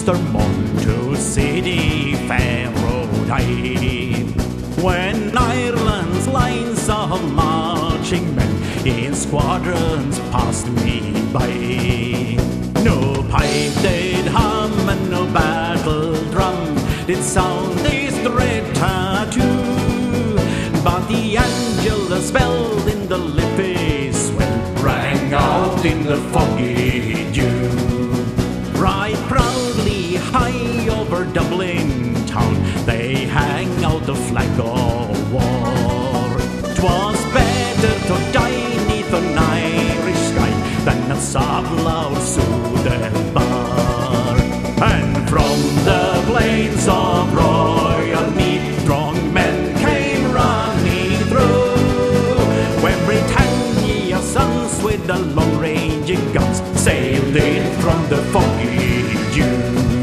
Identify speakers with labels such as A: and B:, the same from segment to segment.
A: Eastermont to City Faraday. When Ireland's lines of marching men in squadrons passed me by, no pipe did hum and no battle drum did sound this dread tattoo, but the angel that spelled in the lippy swell rang out in the foggy dew. Right proudly high over Dublin town they hang out the flag of war. 'Twas better to die 'neath an Irish sky than a Sabla or Sudan bar. And from the plains of Royal Meath strong men came running through, when Britannia's sons with the long-ranging guns sailed in from the foggy dew.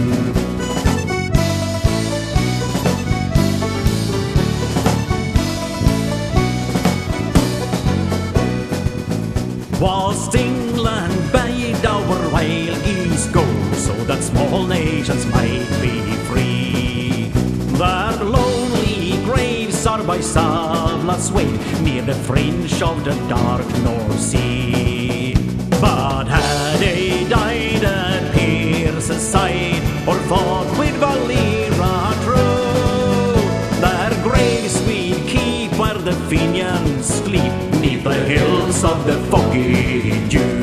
A: Was England bade our wild geese go, so that small nations might be free? Their lonely graves are by Savla's way, near the fringe of the dark North Sea. But had they died at Pearse's side, or fought with Valera true, their graves we'd keep where the Fenians sleep, neath the hills of the foggy dew.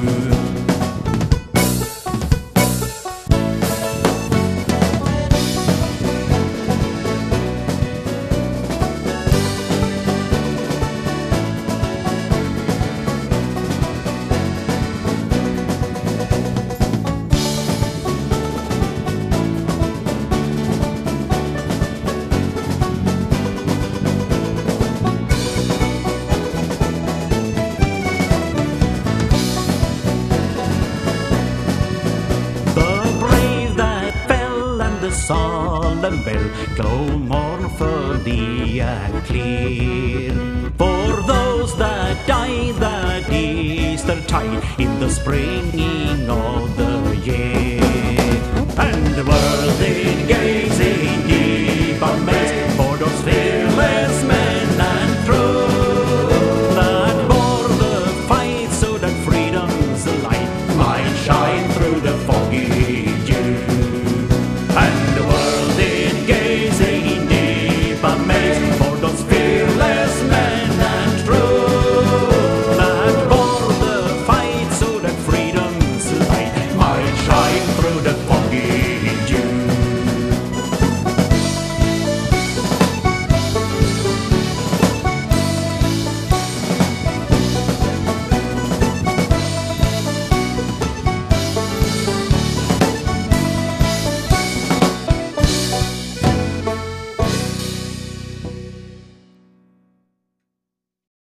A: Solemn bell go mournfully and clear for those that died that Easter tide in the springing of the year. And